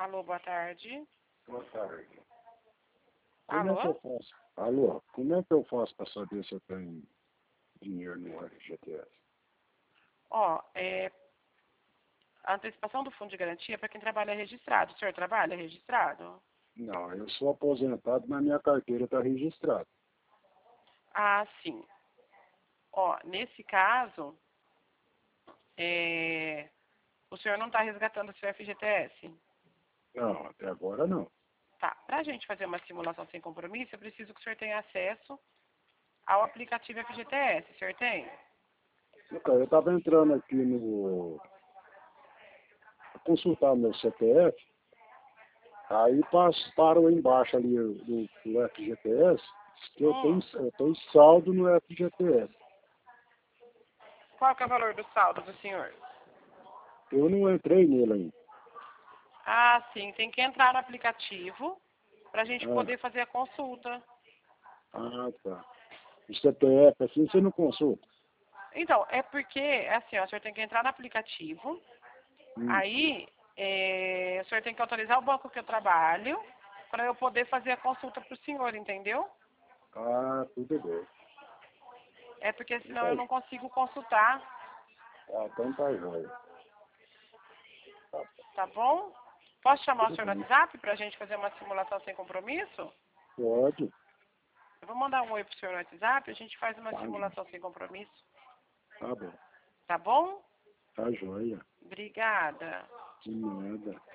Alô, boa tarde. Boa tarde. Alô? Como é que eu faço? Alô, como é que eu faço para saber se eu tenho dinheiro no FGTS? Ó, a antecipação do fundo de garantia é para quem trabalha registrado. O senhor trabalha registrado? Não, eu sou aposentado, mas minha carteira está registrada. Ah, sim. Ó, nesse caso, o senhor não está resgatando o seu FGTS? Não, até agora não. Tá. Para a gente fazer uma simulação sem compromisso, eu preciso que o senhor tenha acesso ao aplicativo FGTS. O senhor tem? Eu estava entrando aqui consultar meu CPF, aí parou embaixo ali do FGTS, diz que eu tenho saldo no FGTS. Qual que é o valor do saldo do senhor? Eu não entrei nele ainda. Ah, sim. Tem que entrar no aplicativo para a gente poder fazer a consulta. Ah, tá. O CPF, assim, você não consulta? Então, é porque, assim, ó, o senhor tem que entrar no aplicativo, aí o senhor tem que autorizar o banco que eu trabalho para eu poder fazer a consulta para o senhor, entendeu? Ah, tudo bem. É porque senão eu não consigo consultar, Ah, então tá jóia. tá bom? Posso chamar o Tudo senhor no bem. WhatsApp para a gente fazer uma simulação sem compromisso? Pode. Eu vou mandar um oi pro senhor no WhatsApp, a gente faz uma Tá, simulação sem compromisso, tá bom. tá bom? Tá jóia. Obrigada. De nada.